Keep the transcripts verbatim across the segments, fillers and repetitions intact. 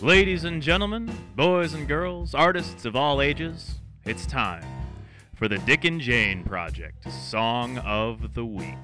Ladies and gentlemen, boys and girls, artists of all ages, it's time for the Dick and Jane Project Song of the Week.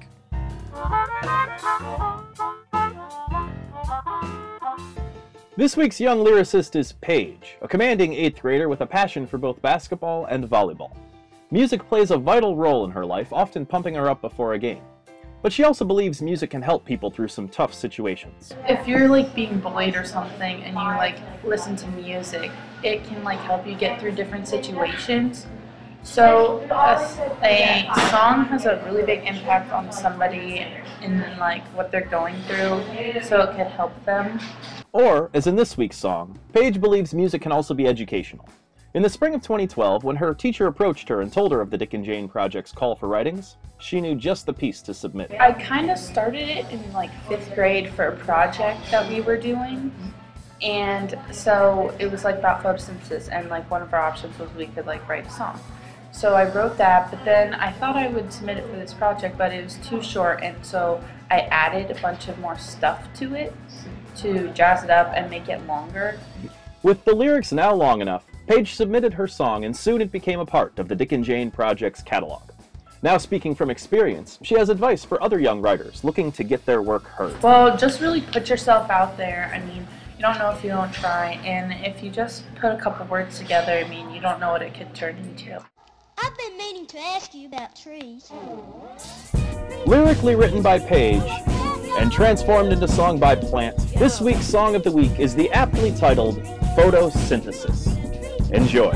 This week's young lyricist is Paige, a commanding eighth grader with a passion for both basketball and volleyball. Music plays a vital role in her life, often pumping her up before a game. But she also believes music can help people through some tough situations. If you're like being bullied or something and you like listen to music, it can like help you get through different situations. So a, a song has a really big impact on somebody in like what they're going through, so it could help them. Or, as in this week's song, Paige believes music can also be educational. In the spring of twenty twelve, when her teacher approached her and told her of the Dick and Jane Project's call for writings, she knew just the piece to submit. I kind of started it in like fifth grade for a project that we were doing. And so it was like about photosynthesis, and like one of our options was we could like write a song. So I wrote that, but then I thought I would submit it for this project, but it was too short, and so I added a bunch of more stuff to it to jazz it up and make it longer. With the lyrics now long enough, Paige submitted her song, and soon it became a part of the Dick and Jane Project's catalog. Now, speaking from experience, she has advice for other young writers looking to get their work heard. Well, just really put yourself out there. I mean, you don't know if you don't try, and if you just put a couple words together, I mean, you don't know what it could turn into. I've been meaning to ask you about trees. Lyrically written by Paige and transformed into song by Plant, this week's Song of the Week is the aptly titled Photosynthesis. Enjoy.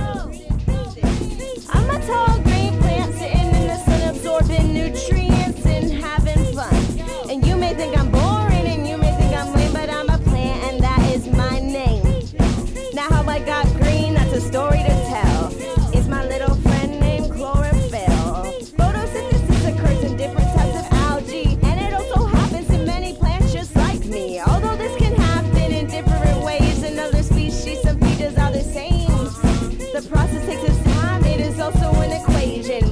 I'm a tall green plant sitting in the sun absorbing nutrients and having fun. And you may think I'm boring and you may think I'm lame, but I'm a plant and that is my name. Now how I got green, that's a story to tell. It's my little friend named chlorophyll. Photosynthesis occurs in different types of algae, and it also happens in many plants just like me. Although this can happen in different ways, in other species some features are the same. The process takes its time, it is also an equation.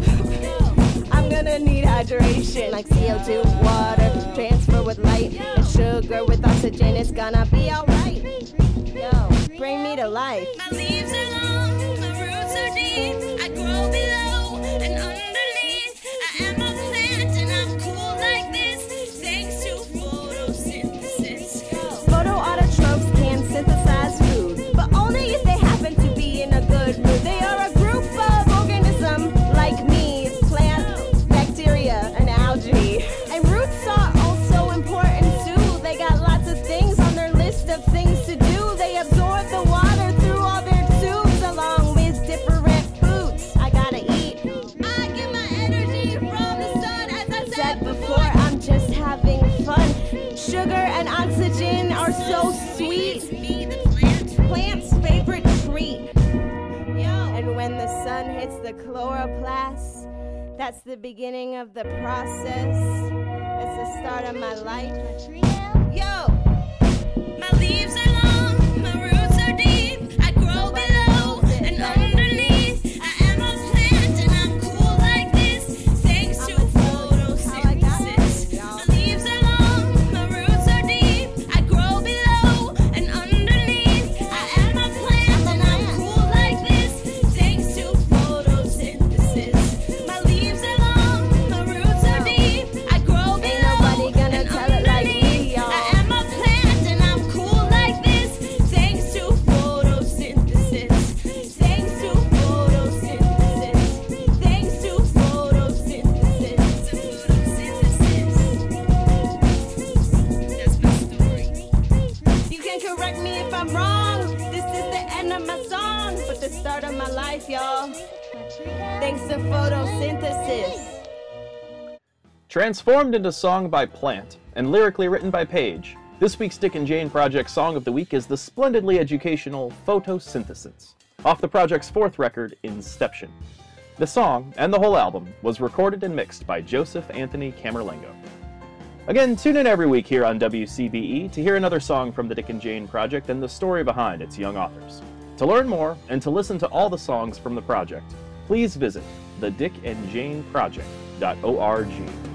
I'm gonna need hydration, like C O two, water, transfer with light, and sugar with oxygen, it's gonna be alright. Yo, bring me to life. My leaves are long, my roots are deep, I grow below and underneath. I am a plant and I'm cool like this, thanks to photosynthesis. Photoautotrophs can synthesize food, but only if they happen to be in a good mood. They are a group of organisms like me, plants, bacteria, and algae. And roots are also important too. They got lots of things on their list of things to do. They absorb the water through all their tubes along with different foods. I gotta eat. I get my energy from the sun, as I Said said before, I'm just having fun. Sugar and oxygen are so sweet. Me, the plant. Plant's favorite treat. And when the sun hits the chloroplast, that's the beginning of the process. It's the start of my life. Yo! My leaves are long, my roots are deep, I grow below and underneath. I am a plant and I'm cool like this, thanks to photosynthesis. My leaves are long, my roots are deep, I grow below and underneath. I am a plant and I'm cool like this, thanks to photosynthesis. My leaves are long, my roots are deep, I grow below Ain't nobody gonna and tell it like underneath. me, y'all. I am a plant and I'm cool like this, thanks to photosynthesis. Thanks to photosynthesis. Thanks to photosynthesis. That's my story. You can correct me if I'm wrong. This is the end of my song, but the start of my life, y'all. Thanks to photosynthesis. Transformed into song by Plant and lyrically written by Paige, this week's Dick and Jane Project Song of the Week is the splendidly educational Photosynthesis, off the project's fourth record, Inception. The song, and the whole album, was recorded and mixed by Joseph Anthony Camerlengo. Again, tune in every week here on W C B E to hear another song from the Dick and Jane Project and the story behind its young authors. To learn more and to listen to all the songs from the project, please visit the dick and jane project dot org.